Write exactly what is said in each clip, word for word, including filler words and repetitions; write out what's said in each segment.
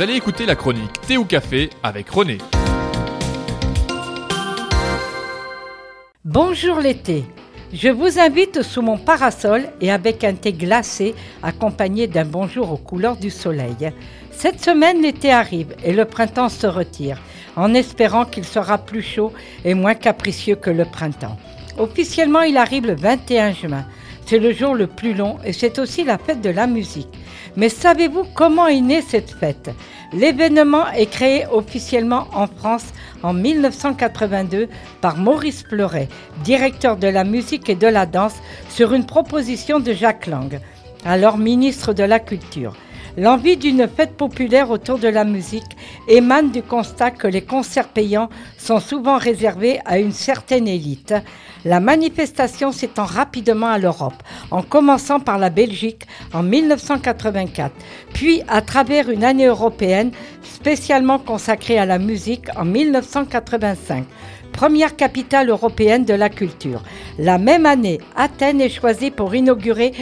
Vous allez écouter la chronique Thé ou Café avec René. Bonjour l'été. Je vous invite sous mon parasol et avec un thé glacé accompagné d'un bonjour aux couleurs du soleil. Cette semaine, l'été arrive et le printemps se retire, en espérant qu'il sera plus chaud et moins capricieux que le printemps. Officiellement, il arrive le vingt et un juin. C'est le jour le plus long et c'est aussi la fête de la musique. Mais savez-vous comment est née cette fête ? L'événement est créé officiellement en France en dix-neuf cent quatre-vingt-deux par Maurice Pleuret, directeur de la musique et de la danse, sur une proposition de Jacques Lang, alors ministre de la Culture. L'envie d'une fête populaire autour de la musique émane du constat que les concerts payants sont souvent réservés à une certaine élite. La manifestation s'étend rapidement à l'Europe, en commençant par la Belgique en dix-neuf cent quatre-vingt-quatre, puis à travers une année européenne spécialement consacrée à la musique en dix-neuf cent quatre-vingt-cinq. Première capitale européenne de la culture. La même année, Athènes est choisie pour inaugurer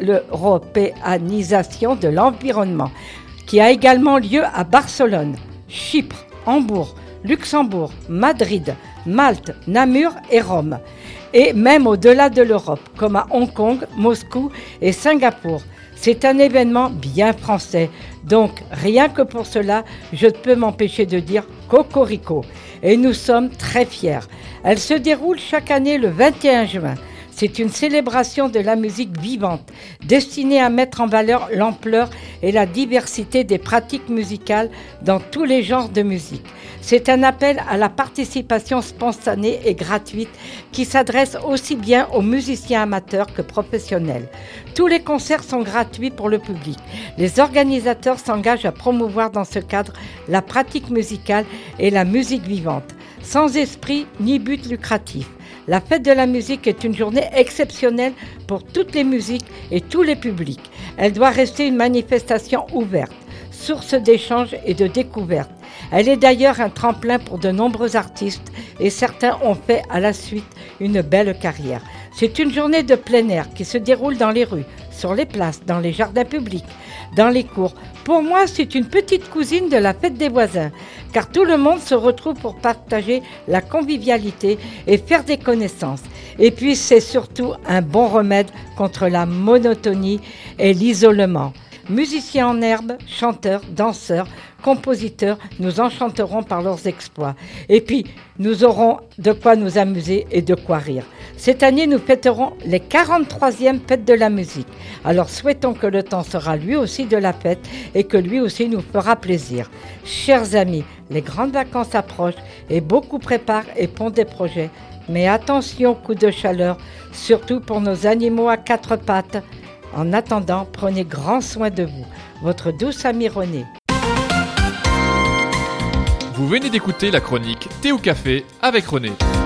l'européanisation de l'environnement, qui a également lieu à Barcelone, Chypre, Hambourg, Luxembourg, Madrid, Malte, Namur et Rome. Et même au-delà de l'Europe, comme à Hong Kong, Moscou et Singapour. C'est un événement bien français, donc rien que pour cela, je ne peux m'empêcher de dire cocorico. Et nous sommes très fiers. Elle se déroule chaque année le vingt et un juin. C'est une célébration de la musique vivante, destinée à mettre en valeur l'ampleur et la diversité des pratiques musicales dans tous les genres de musique. C'est un appel à la participation spontanée et gratuite qui s'adresse aussi bien aux musiciens amateurs que professionnels. Tous les concerts sont gratuits pour le public. Les organisateurs s'engagent à promouvoir dans ce cadre la pratique musicale et la musique vivante, sans esprit ni but lucratif. La fête de la musique est une journée exceptionnelle pour toutes les musiques et tous les publics. Elle doit rester une manifestation ouverte, source d'échanges et de découvertes. Elle est d'ailleurs un tremplin pour de nombreux artistes et certains ont fait à la suite une belle carrière. C'est une journée de plein air qui se déroule dans les rues, sur les places, dans les jardins publics, dans les cours. Pour moi, c'est une petite cousine de la fête des voisins, car tout le monde se retrouve pour partager la convivialité et faire des connaissances. Et puis, c'est surtout un bon remède contre la monotonie et l'isolement. Musiciens en herbe, chanteurs, danseurs, compositeurs nous enchanteront par leurs exploits. Et puis, nous aurons de quoi nous amuser et de quoi rire. Cette année, nous fêterons les quarante-troisième fêtes de la musique. Alors, souhaitons que le temps sera lui aussi de la fête et que lui aussi nous fera plaisir. Chers amis, les grandes vacances approchent et beaucoup préparent et font des projets. Mais attention aux coups de chaleur, surtout pour nos animaux à quatre pattes. En attendant, prenez grand soin de vous. Votre douce amie René. Vous venez d'écouter la chronique Thé ou Café avec René.